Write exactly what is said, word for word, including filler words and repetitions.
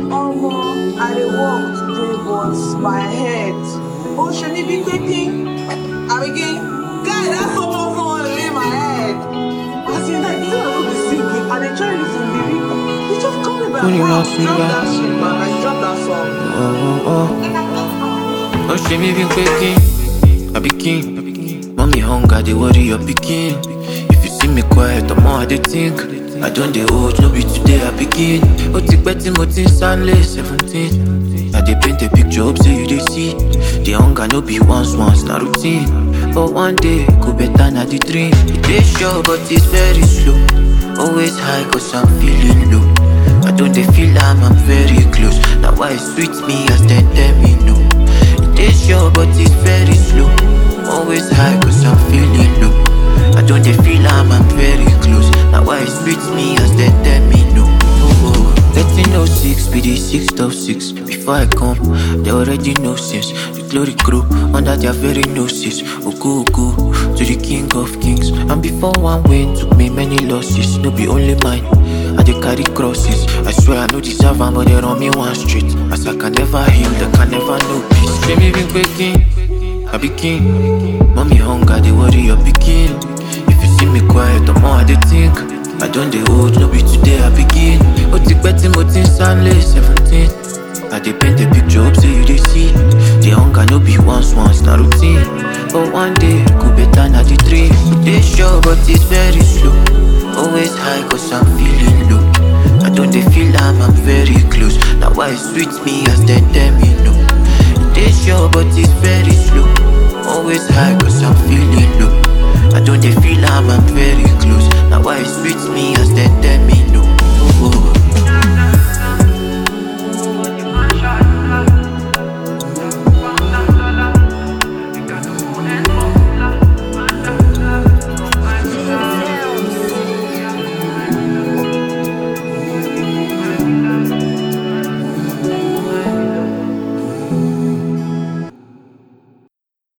Omo, I dey work today, but my head. Oh, she me be quickly. I begin. Guy, that's so much fun in my head. As in, like, say I no be sick, I dey try listen lyric. You just call me back. Only Wow, one drop singer. that shit, man. I drop that song. Oh, oh, oh. Oh, she me been quaking. I be king. Mommy hunger, they worry your picking. If you see me quiet, the more I dey think. I don't dey old, no be today I begin. Oh, tick betty motin Stanley seventeen. I dey paint a picture, hope say you dey see. The hunger no be once, once, na routine. But one day, go better na the dream. It dey sure, but it's very slow. Always high, cause I'm feeling low. I don't dey feel am, I'm very close. Now why it sweet me as they tell me no. It dey sure, but it's very slow. Always high, cause I'm feeling low. I don't dey feel am, I'm very close. Now why it sweet me as they tell me no. Oh, oh. thirteen oh six be the sixth of six. Before I come, they already know since. The glory grow under their very noses. Ogo, ogo, to the king of kings. And before one win took me many losses. No be only mine, I dey carry crosses. I swear I no deserve am, but they run me one street. As I can never heal, they can never know peace. She me been quaking, I be king. Mommy hunger, they worry your picking. If you see me quiet, the more I dey think. I don't dey old, no be today I begin. Oh, tick betty motin Stanley seventeen. I dey paint a picture, hope say you dey see. The hunger no be once, once, na routine. But one day, go better na the dream. It dey sure, but it's very slow. Always high, cause I'm feeling low. I don't dey feel am, I'm very close. Now why it sweet me as they tell me no. It dey sure, but it's very slow. Always high, cause I'm feeling low. I don't dey feel am, I'm very close. Now why it sweet me as they tell me no.